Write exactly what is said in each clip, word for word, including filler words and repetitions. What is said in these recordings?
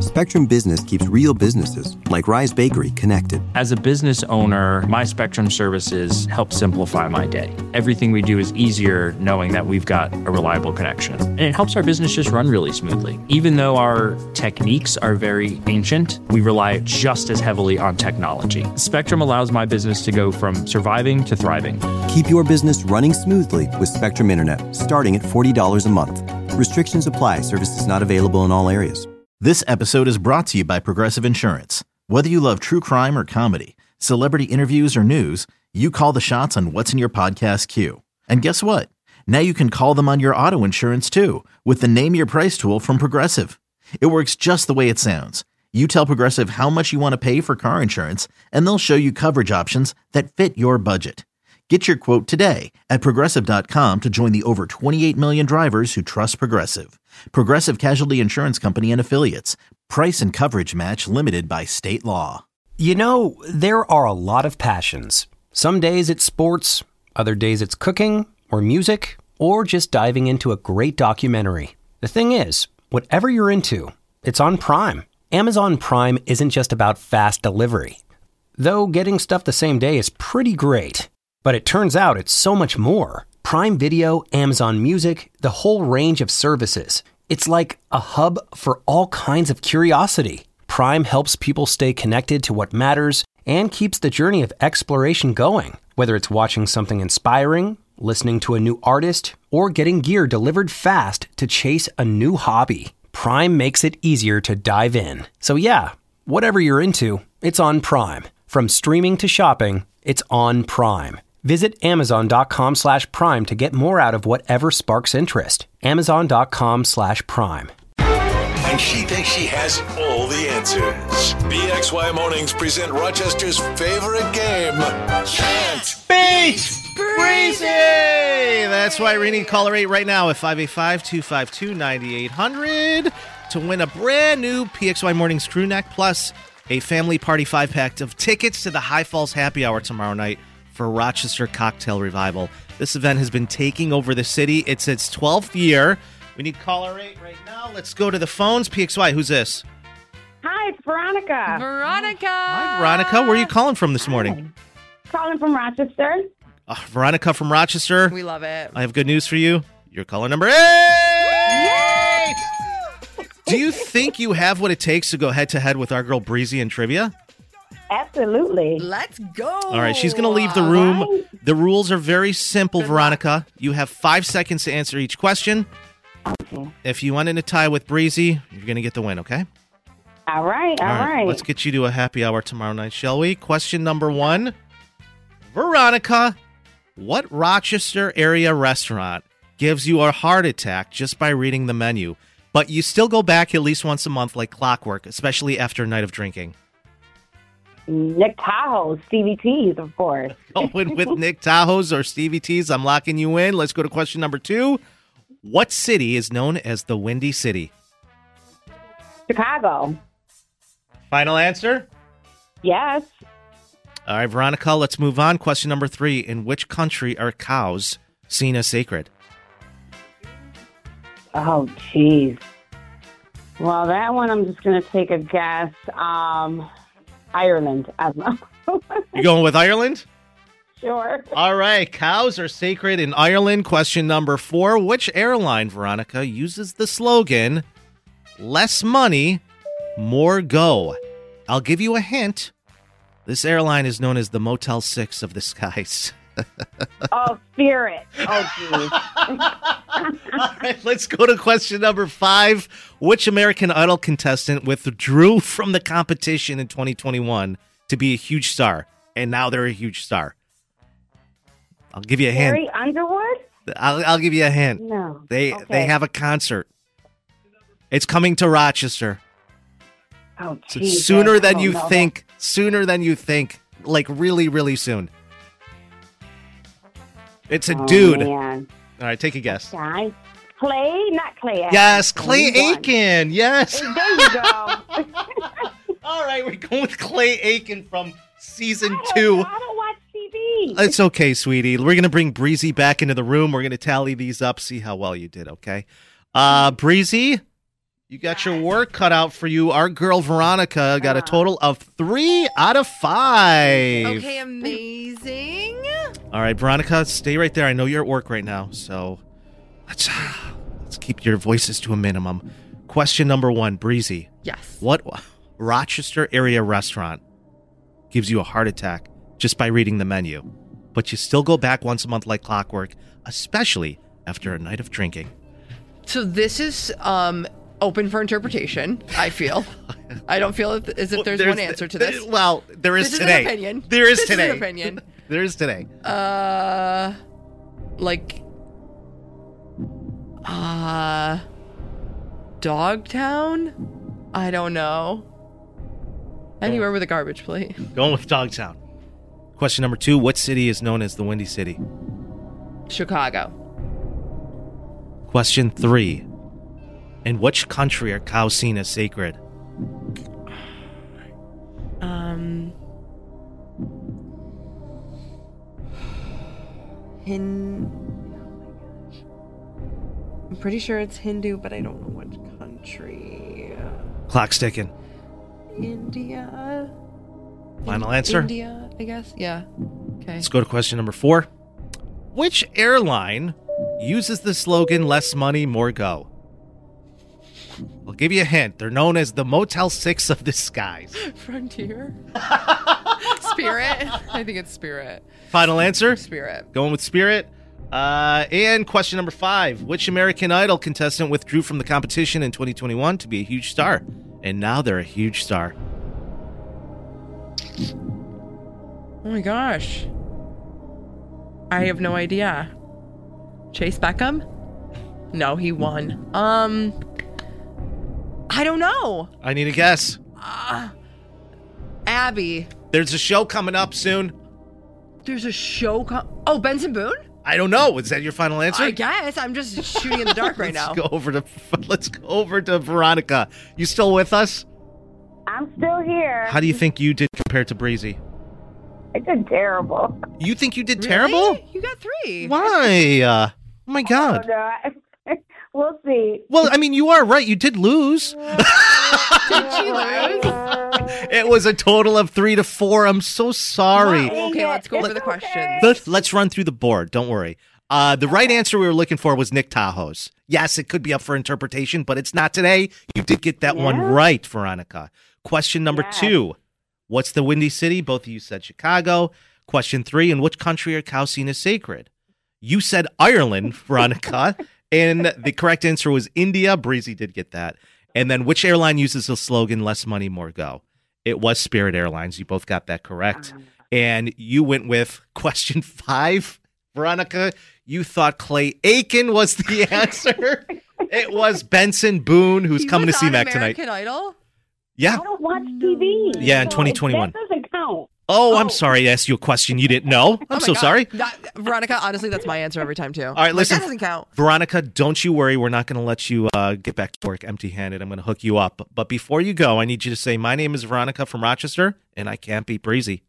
Spectrum Business keeps real businesses, like Rise Bakery, connected. As a business owner, my Spectrum services help simplify my day. Everything we do is easier knowing that we've got a reliable connection. And it helps our business just run really smoothly. Even though our techniques are very ancient, we rely just as heavily on technology. Spectrum allows my business to go from surviving to thriving. Keep your business running smoothly with Spectrum Internet, starting at forty dollars a month. Restrictions apply. Services not available in all areas. This episode is brought to you by Progressive Insurance. Whether you love true crime or comedy, celebrity interviews or news, you call the shots on what's in your podcast queue. And guess what? Now you can call them on your auto insurance too with the Name Your Price tool from Progressive. It works just the way it sounds. You tell Progressive how much you want to pay for car insurance, and they'll show you coverage options that fit your budget. Get your quote today at Progressive dot com to join the over twenty-eight million drivers who trust Progressive. Progressive Casualty Insurance Company and Affiliates. Price and coverage match limited by state law. You know, there are a lot of passions. Some days it's sports, other days it's cooking or music, or just diving into a great documentary. The thing is, whatever you're into, it's on Prime. Amazon Prime isn't just about fast delivery. Though getting stuff the same day is pretty great. But it turns out it's so much more. Prime Video, Amazon Music, the whole range of services. It's like a hub for all kinds of curiosity. Prime helps people stay connected to what matters and keeps the journey of exploration going. Whether it's watching something inspiring, listening to a new artist, or getting gear delivered fast to chase a new hobby, Prime makes it easier to dive in. So yeah, whatever you're into, it's on Prime. From streaming to shopping, it's on Prime. Visit Amazon.com slash Prime to get more out of whatever sparks interest. Amazon.com slash Prime. And she thinks she has all the answers. B X Y Mornings present Rochester's favorite game, Chant Beat Breezy! That's why we need caller eight right now at five eight five, two five two, nine eight hundred to win a brand new P X Y Mornings crew neck plus a family party five-pack of tickets to the High Falls Happy Hour tomorrow night for Rochester Cocktail Revival. This event has been taking over the city. It's its twelfth year. We need caller eight right now. Let's go to the phones. P X Y, who's this? Hi, it's Veronica. Veronica. Hi, Veronica. Where are you calling from this morning? Hi. Calling from Rochester. Uh, Veronica from Rochester. We love it. I have good news for you. You're caller number eight! Yay! Do you think you have what it takes to go head-to-head with our girl Breezy in trivia? Absolutely. Let's go. All right, she's going to leave the room. Right. The rules are very simple, Good Veronica. Luck. You have five seconds to answer each question. Okay. If you want in a tie with Breezy, you're going to get the win, okay? All right, all, all right. right. Let's get you to a happy hour tomorrow night, shall we? Question number one. Veronica, what Rochester area restaurant gives you a heart attack just by reading the menu, but you still go back at least once a month like clockwork, especially after a night of drinking? Nick Tahoe's, Stevie T's, of course. Going with Nick Tahoe's or Stevie T's, I'm locking you in. Let's go to question number two. What city is known as the Windy City? Chicago. Final answer? Yes. All right, Veronica, let's move on. Question number three. In which country are cows seen as sacred? Oh, jeez. Well, that one I'm just going to take a guess. Um... Ireland. I don't know. You going with Ireland? Sure. All right. Cows are sacred in Ireland. Question number four. Which airline, Veronica, uses the slogan, less money, more go? I'll give you a hint. This airline is known as the Motel six of the skies. Oh, Spirit. Oh, geez. All right, let's go to question number five. Which American Idol contestant withdrew from the competition in twenty twenty-one to be a huge star, and now they're a huge star? I'll give you a hint. Carrie Underwood? I'll, I'll give you a hint. No. They okay. they have a concert. It's coming to Rochester. Oh, so geez, sooner than you know. think. Sooner than you think. Like really, really soon. It's a oh, dude. Man. All right, take a guess. Guy. Clay? Not Clay Aiken. Yes, Clay Aiken. Yes. There you go. All right, we're going with Clay Aiken from season I two. I don't watch T V. It's okay, sweetie. We're going to bring Breezy back into the room. We're going to tally these up, see how well you did, okay? Uh, Breezy, You got your work cut out for you. Our girl Veronica got a total of three out of five. Okay, amazing. All right, Veronica, stay right there. I know you're at work right now, so let's let's keep your voices to a minimum. Question number one, Breezy. Yes. What Rochester area restaurant gives you a heart attack just by reading the menu, but you still go back once a month like clockwork, especially after a night of drinking? So this is um open for interpretation, I feel. I don't feel as if Well, there's, there's one answer to this. Well, there is This is today. an opinion. There is This is today. an opinion. There is today. Uh, like, uh, Dogtown? I don't know. Anywhere with a garbage plate. Going with Dogtown. Question number two, what city is known as the Windy City? Chicago. Question three, in which country are cows seen as sacred? Um, Hin. I'm pretty sure it's Hindu, but I don't know which country. Clock's ticking. India. Final answer? India, I guess. Yeah. Okay. Let's go to question number four. Which airline uses the slogan, less money, more go? I'll give you a hint. They're known as the Motel six of the skies. Frontier. Spirit. I think it's Spirit. Final answer? Spirit. Going with Spirit. Uh, and question number five. Which American Idol contestant withdrew from the competition in twenty twenty-one to be a huge star? And now they're a huge star. Oh my gosh. I have no idea. Chase Beckham? No, he won. Um, I don't know. I need a guess. Uh, Abby. There's a show coming up soon. There's a show. Com- oh, Benson Boone? I don't know. Is that your final answer? I guess. I'm just shooting in the dark right now. Let's go over to let's go over to Veronica. You still with us? I'm still here. How do you think you did compared to Breezy? I did terrible. You think you did Really? terrible? You got three. Why? Uh, oh my Oh, God. no, I- we'll see. Well, I mean, you are right. You did lose. Did she lose? It was a total of three to four. I'm so sorry. Wow. Okay, let's go over the It's questions. okay. Let's, let's run through the board. Don't worry. Uh, the right answer we were looking for was Nick Tahoe's. Yes, it could be up for interpretation, but it's not today. You did get that one Yeah. right, Veronica. Question number Yes. two. What's the Windy City? Both of you said Chicago. Question three. In which country are cows seen as sacred? You said Ireland, Veronica. And the correct answer was India. Breezy did get that. And then which airline uses the slogan, less money, more go? It was Spirit Airlines. You both got that correct. And you went with question five, Veronica. You thought Clay Aiken was the answer. It was Benson Boone, who's He coming to was see on Mac American tonight. Idol? Yeah. I don't watch T V. Yeah, in so twenty twenty-one. That doesn't count. Oh, I'm sorry. I asked you a question you didn't know. I'm Oh my so God. sorry. That, Veronica, honestly, that's my answer every time, too. All right, listen. That doesn't count. Veronica, don't you worry. We're not going to let you uh, get back to work empty-handed. I'm going to hook you up. But before you go, I need you to say, my name is Veronica from Rochester, and I can't beat Breezy.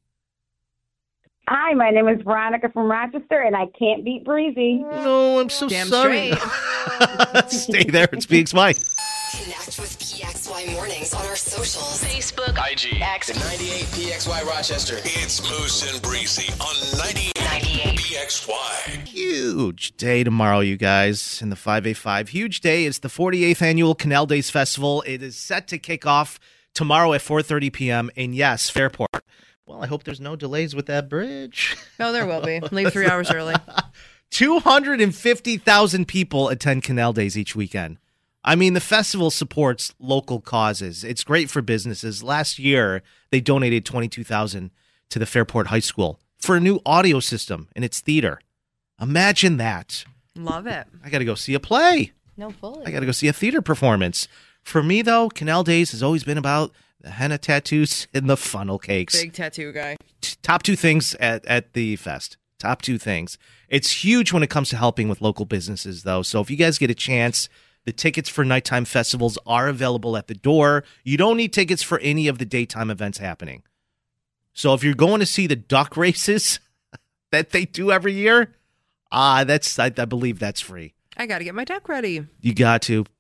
Hi, my name is Veronica from Rochester, and I can't beat Breezy. No, I'm so Damn sorry. Stay there. It's B X Y. Connect with P X Y Mornings on our socials. Facebook, I G, X, ninety-eight P X Y Rochester. It's Moose and Breezy on ninety-eight P X Y. Huge day tomorrow, you guys, in the five A five. Huge day. It's the forty-eighth Annual Canal Days Festival. It is set to kick off tomorrow at four thirty p.m. And yes, Fairport. Well, I hope there's no delays with that bridge. No, there will be. Leave three hours early. two hundred fifty thousand people attend Canal Days each weekend. I mean, the festival supports local causes. It's great for businesses. Last year, they donated twenty-two thousand dollars to the Fairport High School for a new audio system in its theater. Imagine that. Love it. I got to go see a play. No, fully. I got to go see a theater performance. For me, though, Canal Days has always been about the henna tattoos and the funnel cakes. Big tattoo guy. T- Top two things at, at the fest. Top two things. It's huge when it comes to helping with local businesses, though. So if you guys get a chance, the tickets for nighttime festivals are available at the door. You don't need tickets for any of the daytime events happening. So if you're going to see the duck races that they do every year, ah, that's I, I believe that's free. I got to get my deck ready. You got to.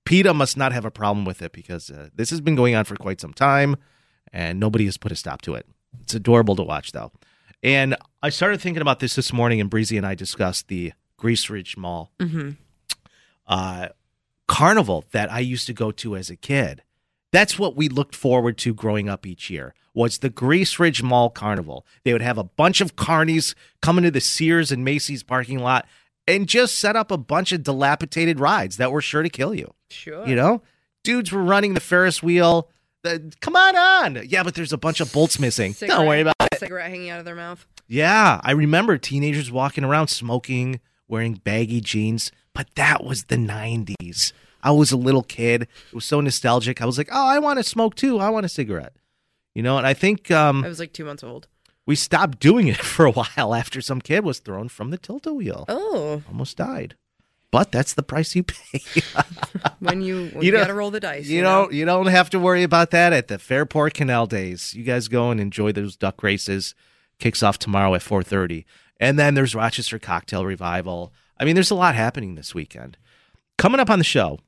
PETA must not have a problem with it because uh, this has been going on for quite some time and nobody has put a stop to it. It's adorable to watch, though. And I started thinking about this this morning, and Breezy and I discussed the Grease Ridge Mall Mm-hmm. uh, carnival that I used to go to as a kid. That's what we looked forward to growing up each year, was the Grease Ridge Mall Carnival. They would have a bunch of carnies come into the Sears and Macy's parking lot and just set up a bunch of dilapidated rides that were sure to kill you. Sure. You know? Dudes were running the Ferris wheel. The, come on on. Yeah, but there's a bunch of bolts missing. Cigarette, Don't worry about it. Cigarette hanging out of their mouth. Yeah, I remember teenagers walking around smoking, wearing baggy jeans, but that was the nineties. I was a little kid. It was so nostalgic. I was like, oh, I want to smoke too. I want a cigarette. You know, and I think um, I was like two months old. we stopped doing it for a while after some kid was thrown from the tilt-a-wheel. Oh. Almost died. But that's the price you pay. When you, when You you, don't- gotta roll the dice. You You, don't know? you don't have to worry about that at the Fairport Canal days. You guys go and enjoy those duck races. Kicks off tomorrow at four thirty. And then there's Rochester Cocktail Revival. I mean, there's a lot happening this weekend. Coming up on the show,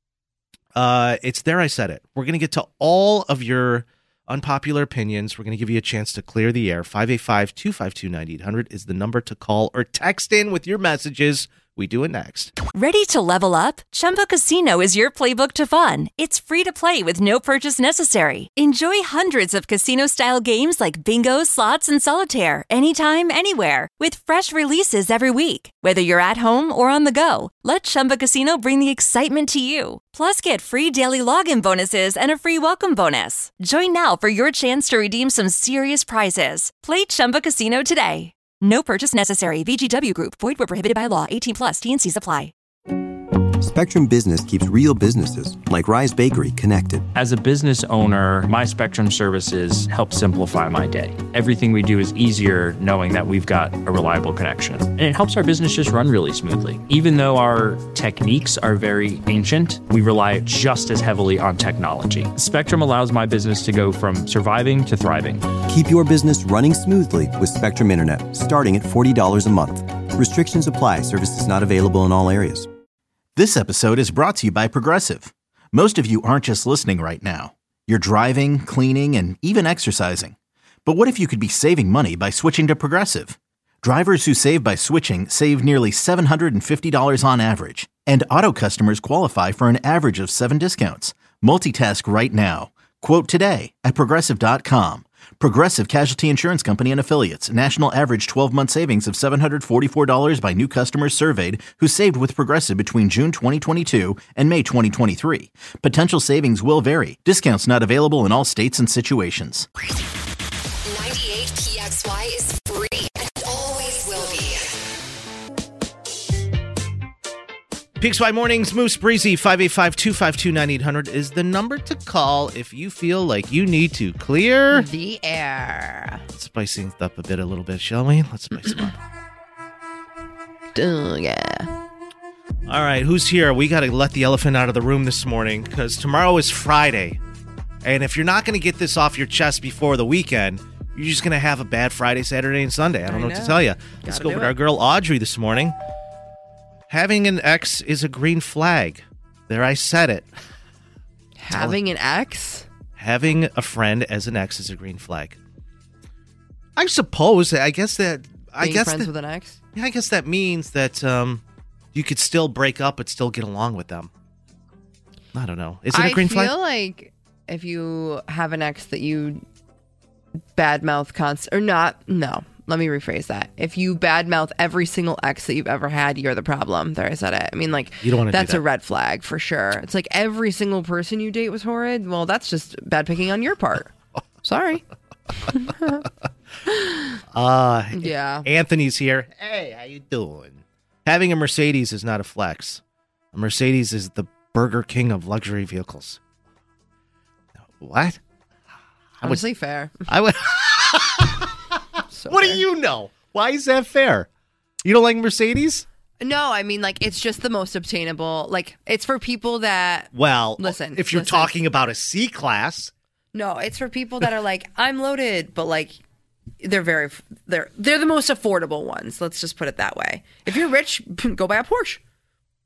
uh, it's There I Said It. We're going to get to all of your unpopular opinions. We're going to give you a chance to clear the air. five eight five, two five two, nine eight hundred is the number to call or text in with your messages. We do it next. Ready to level up? Chumba Casino is your playbook to fun. It's free to play with no purchase necessary. Enjoy hundreds of casino-style games like bingo, slots, and solitaire anytime, anywhere with fresh releases every week. Whether you're at home or on the go, let Chumba Casino bring the excitement to you. Plus, get free daily login bonuses and a free welcome bonus. Join now for your chance to redeem some serious prizes. Play Chumba Casino today. No purchase necessary. V G W Group. Void where prohibited by law. eighteen plus. T and Cs apply. Spectrum Business keeps real businesses like Rise Bakery connected. As a business owner, my Spectrum services help simplify my day. Everything we do is easier knowing that we've got a reliable connection. And it helps our business just run really smoothly. Even though our techniques are very ancient, we rely just as heavily on technology. Spectrum allows my business to go from surviving to thriving. Keep your business running smoothly with Spectrum Internet, starting at forty dollars a month. Restrictions apply. Services not available in all areas. This episode is brought to you by Progressive. Most of you aren't just listening right now. You're driving, cleaning, and even exercising. But what if you could be saving money by switching to Progressive? Drivers who save by switching save nearly seven hundred fifty dollars on average. And auto customers qualify for an average of seven discounts. Multitask right now. Quote today at Progressive dot com. Progressive Casualty Insurance Company and Affiliates. National average twelve-month savings of seven hundred forty-four dollars by new customers surveyed who saved with Progressive between June twenty twenty-two and May twenty twenty-three. Potential savings will vary. Discounts not available in all states and situations. ninety-eight P X Y is free and always will be. P X Y Mornings, Moose Breezy, five eight five, two five two, nine eight hundred is the number to call if you feel like you need to clear The air. Let's spice things up a bit, a little bit, shall we? Let's spice them up. Duh, yeah. All right, who's here? We got to let the elephant out of the room this morning because tomorrow is Friday. And if you're not going to get this off your chest before the weekend, you're just going to have a bad Friday, Saturday, and Sunday. I don't I know, what to know. tell you. Let's Gotta go do with it. our girl Audrey this morning. Having an ex is a green flag. There, I said it. Having an ex? Having a friend as an ex is a green flag. I suppose. I guess that. I Being guess friends that, with an ex? yeah, I guess that means that um, you could still break up but still get along with them. I don't know. Is it a green I flag? feel like if you have an ex that you badmouth const or not, no. Let me rephrase that. If you badmouth every single ex that you've ever had, you're the problem. There, I said it. I mean, like, You don't wanna do that's that. a red flag for sure. It's like every single person you date was horrid. Well, that's just bad picking on your part. Sorry. Uh, Yeah. Anthony's here. Hey, how you doing? Having a Mercedes is not a flex. A Mercedes is the Burger King of luxury vehicles. What? I would. Honestly, fair. I would. So What fair. do you know? Why is that fair? You don't like Mercedes? No, I mean, like, it's just the most obtainable. Like, it's for people that. Well, Listen, if you're listen. talking about a C class, No, it's for people that are like, I'm loaded, but like, they're very, they're they're the most affordable ones. Let's just put it that way. If you're rich, go buy a Porsche.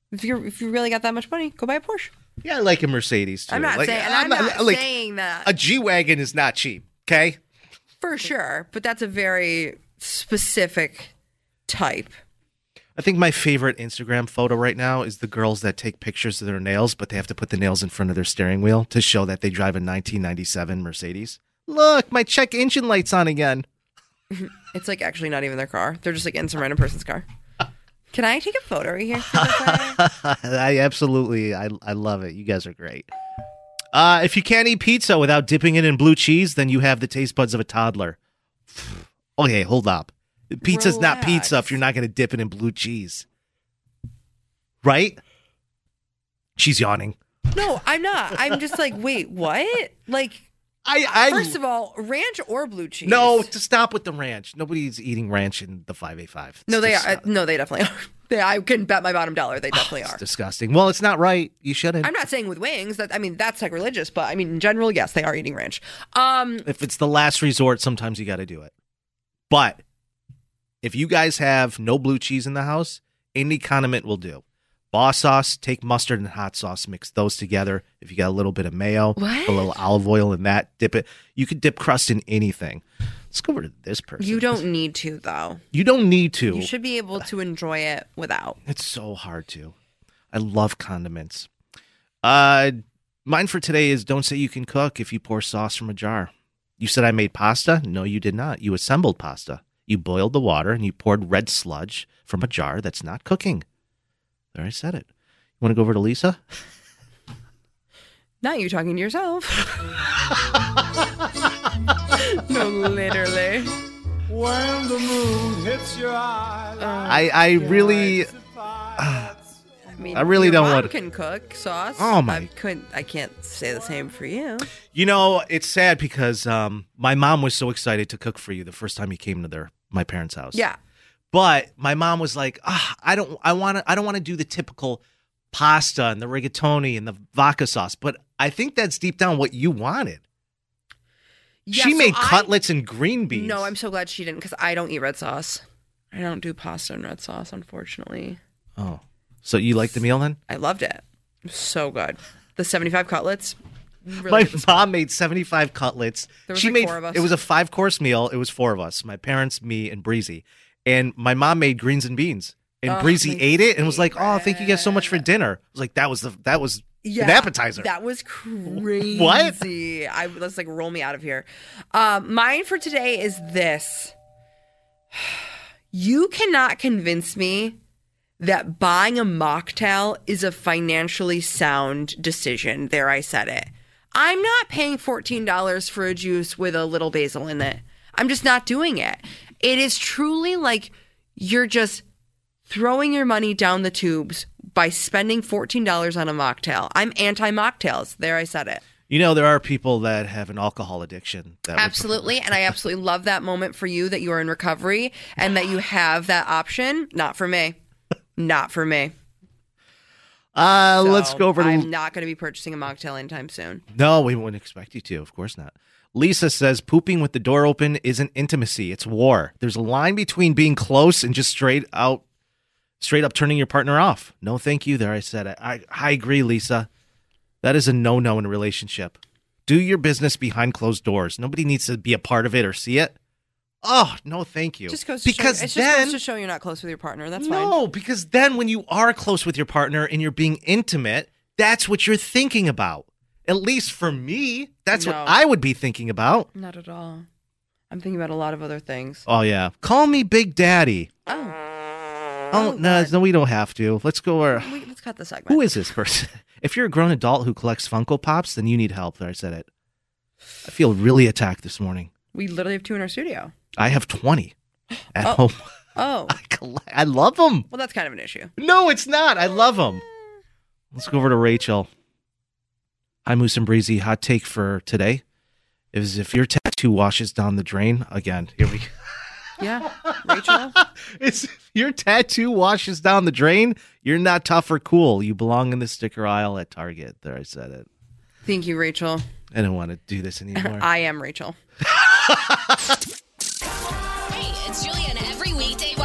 If you if you really got that much money, go buy a Porsche. Yeah, I like a Mercedes too. I'm not like, saying, and I'm, I'm not, not like, saying that a G-Wagon is not cheap. Okay, for sure, but that's a very specific type. I think my favorite Instagram photo right now is the girls that take pictures of their nails, but they have to put the nails in front of their steering wheel to show that they drive a nineteen ninety-seven Mercedes. Look, my check engine light's on again. It's like actually not even their car. They're just like in some random person's car. Can I take a photo right here? I absolutely, I, I love it. You guys are great. Uh, if you can't eat pizza without dipping it in blue cheese, then you have the taste buds of a toddler. Okay, hold up. Pizza's Relax. Not pizza if you're not going to dip it in blue cheese. Right? She's yawning. No, I'm not. I'm just like, wait, what? Like, I, I first of all, ranch or blue cheese? No, to stop with the ranch. Nobody's eating ranch in the five eighty-five. No, they are. No, they definitely are. They, I can bet my bottom dollar they definitely oh, are. Disgusting. Well, it's not right. You shouldn't. I'm not saying with wings. That I mean, that's sacrilegious. But I mean, in general, yes, they are eating ranch. Um, if it's the last resort, sometimes you got to do it. But if you guys have no blue cheese in the house, any condiment will do. Boss sauce, take mustard and hot sauce, mix those together. If you got a little bit of mayo, what? a little olive oil in that, dip it. You could dip crust in anything. Let's go over to this person. You don't need to, though. You don't need to. You should be able to enjoy it without. It's so hard to. I love condiments. Uh, mine for today is don't say you can cook if you pour sauce from a jar. You said I made pasta? No, you did not. You assembled pasta. You boiled the water and you poured red sludge from a jar that's not cooking. There, I said it. You want to go over to Lisa? Not you talking to yourself. No, literally. When the moon hits your eye. Uh, I I really, uh, I mean, I really your don't mom want to. Can cook sauce. Oh my! I couldn't. I can't say the same for you. You know, it's sad because um, my mom was so excited to cook for you the first time you came to their my parents' house. Yeah. But my mom was like, ah, I don't, I want to, I don't want to do the typical pasta and the rigatoni and the vodka sauce. But I think that's deep down what you wanted. Yeah, she so made I, cutlets and green beans. No, I'm so glad she didn't because I don't eat red sauce. I don't do pasta and red sauce, unfortunately. Oh, so you liked the meal then? I loved it. It was so good. The seventy-five cutlets. Really my mom made seventy-five cutlets. There was she like made four of us. It was a five course meal. It was four of us: my parents, me, and Breezy. And my mom made greens and beans, and oh, Breezy ate it and was like, "Oh, thank you guys so much for dinner." I was like, "That was the that was yeah, an appetizer." That was crazy. What? I let's like roll me out of here. Um, mine for today is this: you cannot convince me that buying a mocktail is a financially sound decision. There, I said it. I'm not paying fourteen dollars for a juice with a little basil in it. I'm just not doing it. It is truly like you're just throwing your money down the tubes by spending fourteen dollars on a mocktail. I'm anti-mocktails. There, I said it. You know, there are people that have an alcohol addiction. That absolutely. And I absolutely love that moment for you that you are in recovery and that you have that option. Not for me. Not for me. Uh, so let's go over to... I'm not going to be purchasing a mocktail anytime soon. No, we wouldn't expect you to. Of course not. Lisa says pooping with the door open isn't intimacy. It's war. There's a line between being close and just straight out, straight up turning your partner off. No, thank you. There, I said it. I, I agree, Lisa. That is a no-no in a relationship. Do your business behind closed doors. Nobody needs to be a part of it or see it. Oh, no, thank you. Just goes to because show, it then, just goes to show you're not close with your partner. That's fine. No, because then when you are close with your partner and you're being intimate, that's what you're thinking about. At least for me, that's no. what I would be thinking about. Not at all. I'm thinking about a lot of other things. Oh, yeah. Call me Big Daddy. Oh. Oh, oh no, no, we don't have to. Let's go. Or, Wait, let's cut the segment. Who is this person? If you're a grown adult who collects Funko Pops, then you need help. There, I said it. I feel really attacked this morning. We literally have two in our studio. I have twenty at oh. home. Oh. I, collect, I love them. Well, that's kind of an issue. No, it's not. I love them. Let's go over to Rachel. Hi, Moose and Breezy. Hot take for today is if your tattoo washes down the drain, again, here we go. Yeah, Rachel. It's, if your tattoo washes down the drain, you're not tough or cool. You belong in the sticker aisle at Target. There, I said it. Thank you, Rachel. I don't want to do this anymore. I am Rachel. Hey, it's Julian every weekday while you listen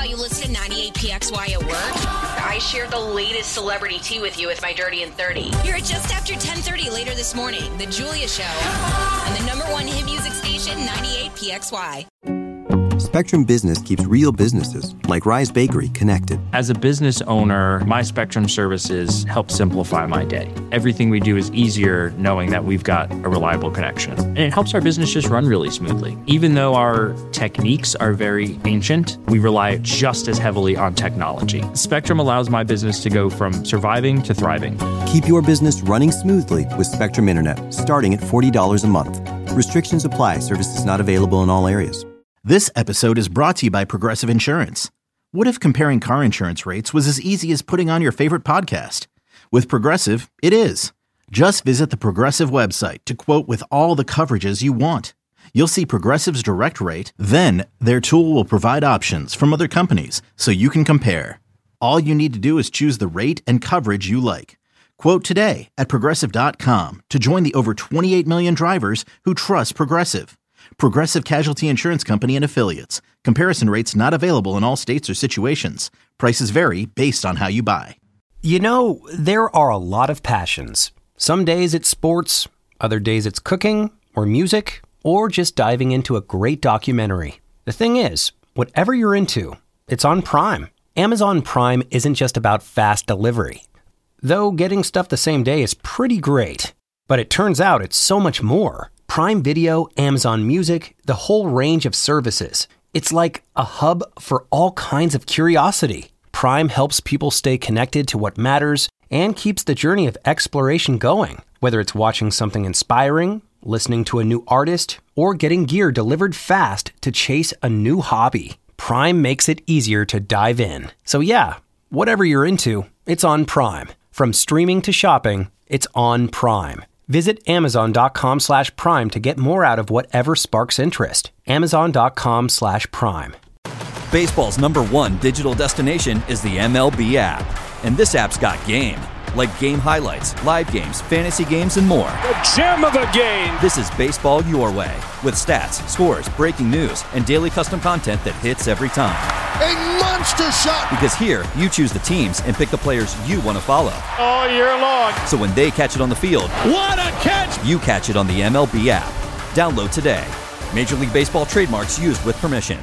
Station ninety-eight P X Y at work? I share the latest celebrity tea with you with my Dirty and thirty. Here at just after ten thirty later this morning, The Julia Show on the number one hit music station, ninety-eight P X Y. Spectrum Business keeps real businesses, like Rise Bakery, connected. As a business owner, my Spectrum services help simplify my day. Everything we do is easier knowing that we've got a reliable connection. And it helps our business just run really smoothly. Even though our techniques are very ancient, we rely just as heavily on technology. Spectrum allows my business to go from surviving to thriving. Keep your business running smoothly with Spectrum Internet, starting at forty dollars a month. Restrictions apply. Services not available in all areas. This episode is brought to you by Progressive Insurance. What if comparing car insurance rates was as easy as putting on your favorite podcast? With Progressive, it is. Just visit the Progressive website to quote with all the coverages you want. You'll see Progressive's direct rate, then their tool will provide options from other companies so you can compare. All you need to do is choose the rate and coverage you like. Quote today at Progressive dot com to join the over twenty-eight million drivers who trust Progressive. Progressive Casualty Insurance Company and Affiliates. Comparison rates not available in all states or situations. Prices vary based on how you buy. You know, there are a lot of passions. Some days it's sports, other days it's cooking or music, or just diving into a great documentary. The thing is, whatever you're into, it's on Prime. Amazon Prime isn't just about fast delivery. Though getting stuff the same day is pretty great. But it turns out it's so much more. Prime Video, Amazon Music, the whole range of services. It's like a hub for all kinds of curiosity. Prime helps people stay connected to what matters and keeps the journey of exploration going. Whether it's watching something inspiring, listening to a new artist, or getting gear delivered fast to chase a new hobby, Prime makes it easier to dive in. So yeah, whatever you're into, it's on Prime. From streaming to shopping, it's on Prime. Visit Amazon.com slash Prime to get more out of whatever sparks interest. Amazon.com slash Prime. Baseball's number one digital destination is the M L B app. And this app's got game. Like game highlights, live games, fantasy games, and more. The gem of the game! This is baseball your way. With stats, scores, breaking news, and daily custom content that hits every time. A monster shot! Because here, you choose the teams and pick the players you want to follow. All year long. So when they catch it on the field, what a catch! You catch it on the M L B app. Download today. Major League Baseball trademarks used with permission.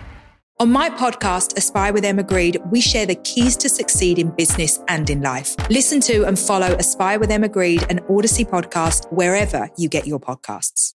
On my podcast, Aspire with Emma Grede, we share the keys to succeed in business and in life. Listen to and follow Aspire with Emma Grede, an Odyssey podcast, wherever you get your podcasts.